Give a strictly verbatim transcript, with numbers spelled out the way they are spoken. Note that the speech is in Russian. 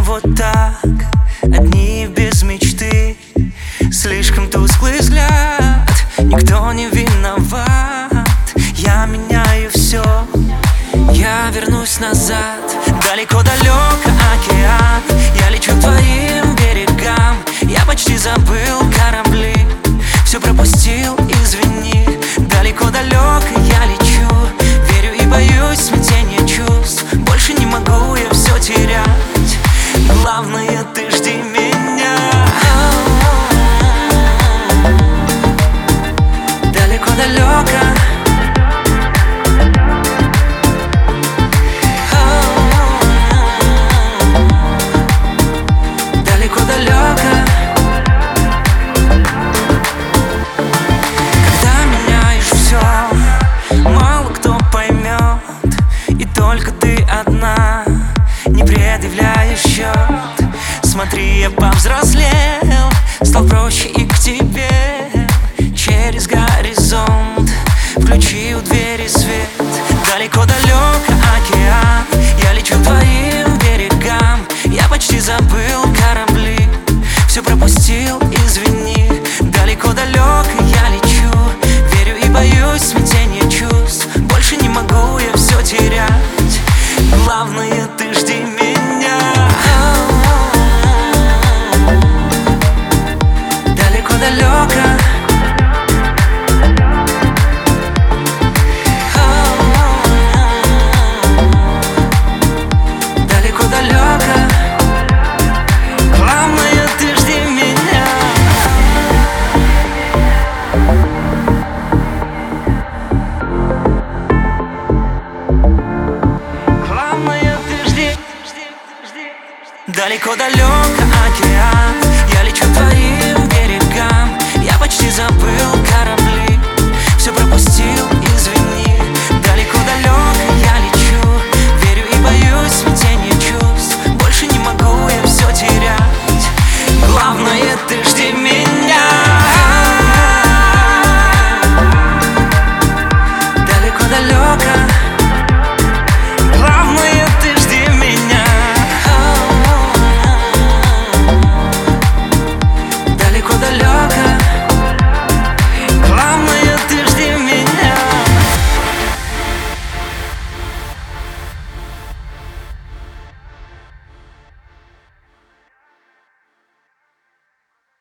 вот так, одни без мечты. Слишком тусклый взгляд, никто не виноват. Я меняю все, я вернусь назад. Далеко-далеко океан, я лечу к твоим берегам. Я почти забыл корабли, все пропустил, извини. Далеко-далеко я лечу, верю и боюсь смятения чувств. Больше не могу я все терять, главное ты жди меня. Далеко-далеко, далеко-далеко. Когда меняешь все, мало кто поймет, и только ты одна не предъявляешь счет. Смотри, я повзрослел, стал проще и к тебе. Через горизонт включил двери свет. Далеко-далеко океан, я лечу к твоим берегам. Я почти забыл корабли, все пропустил, извини. Далеко-далеко я лечу, верю и боюсь смятения чувств. Больше не могу я все терять, главное ты жди меня. Далеко-далеко, далеко-далеко, главное ты жди меня. Главное ты жди, жди, жди. Далеко-далеко океан, я лечу к твоим берегам. Я почти забыл корабли,